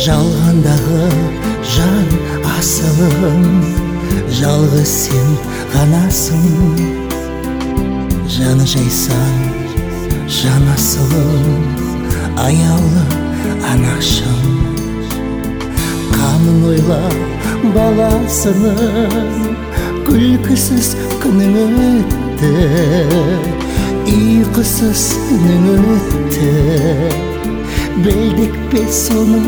жалғандағы жан асылым, жалғыз сен ғанасың. Жаны жайсан жан асылым, аяулы анашым. Қамын ойлап баласының, күлкісіз күнің өтті, ұйқысыз түнің өтті. Білдік пе соның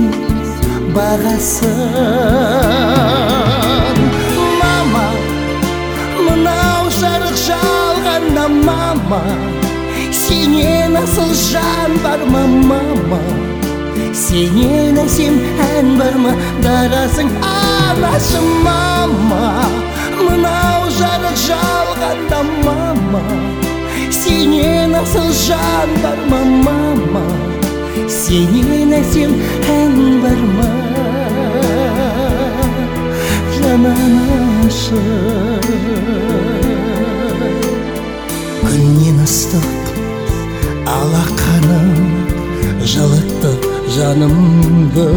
бағасын? Мама, мынау жарық жалғанда мама, сенен асыл жан бар ма мама? Сенен әсем ән бар ма, дарасың анашым мама? Мынау жарық жалғанда мама, сенен асыл жан бар ма мама? Сенен әсем ән бар ма, жан анашым? Күннен ыстық алақаным жылытты жанымды.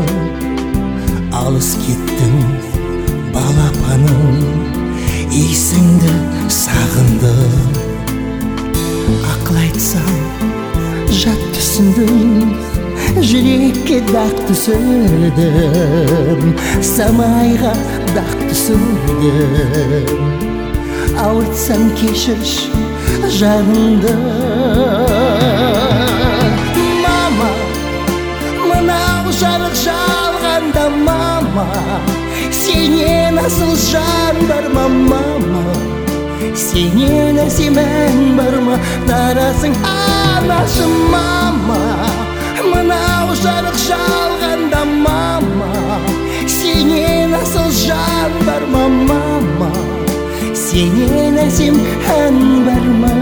Алыс кеттің балапаным, есіңді сағынды. Ақыл айтсам жат түсіндім, жүрекке дақ түсірдім, самайға дақ түсірдім. Ауыртсам кешірші жанымды. Мама, мынау жарық жалғанда мама, сенен асыл жан бар ма мама? Сенен әсем ән бар ма, дарасың анашым мама? Мынау жарық жалғанда мама, сенен асыл жан бар ма мама? Сенен әсем ән бар ма?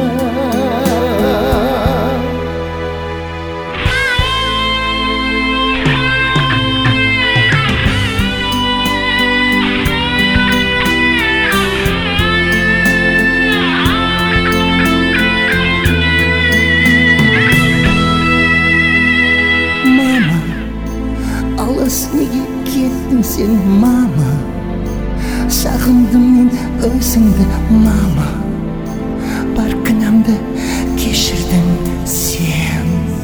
Неге кеттің сен мама? Сағындым мен өзіңді мама. Бар кінәмді кешірдің сен.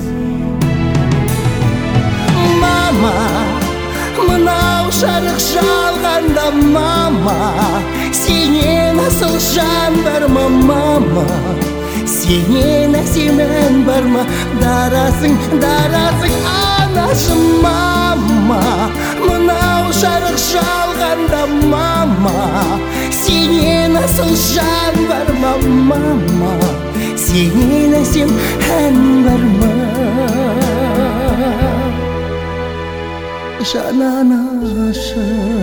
Мама, мынау жарық жалғанда мама, сенен асыл жан бар ма мама? Сенен әсем ән бар ма, дарасың анашым мама? Мынау жарық жалғанда мама, сенен асыл жан бар ма мама? Сенен әсем ән бар ма, жан анашым?